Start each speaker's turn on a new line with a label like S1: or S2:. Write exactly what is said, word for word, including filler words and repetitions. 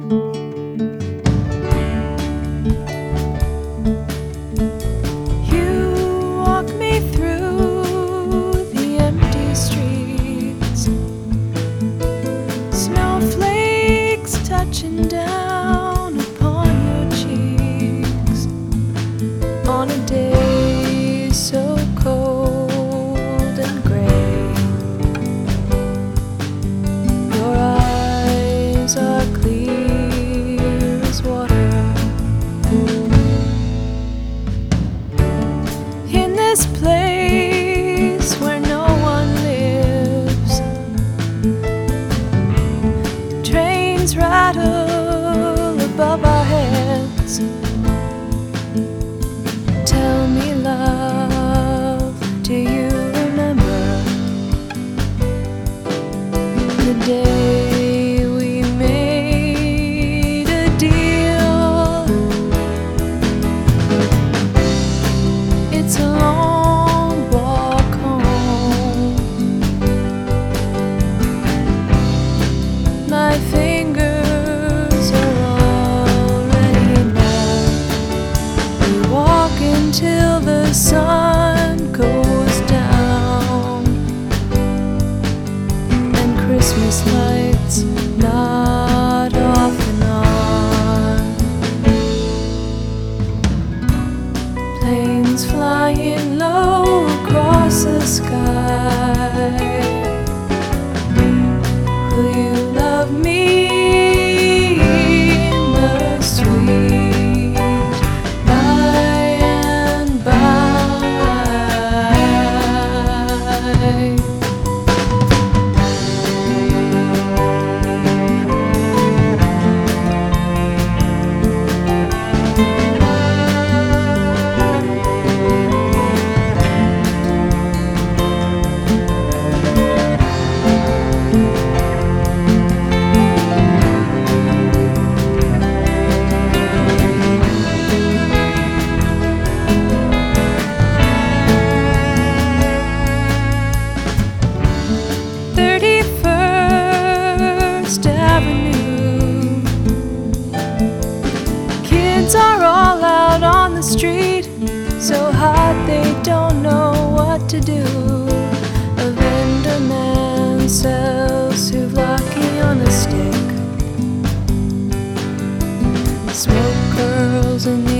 S1: You walk me through the empty streets, snowflakes touching down upon your cheeks on a day so cold and gray. Your eyes are clear as water. In this place where no one lives, trains rattle above our heads. Tell me, love, do you remember the day we made a deal? It's a long walk home. My fingers are already numb. We walk until the sun goes down, and Christmas lights nod off and on. Planes flying low across the sky. Will you love me in the sweet by and by? thirty-first Avenue. Kids are all out on the street, so hot they don't know what to do. A vendor man sells souvlaki on a stick. Smoke curls in the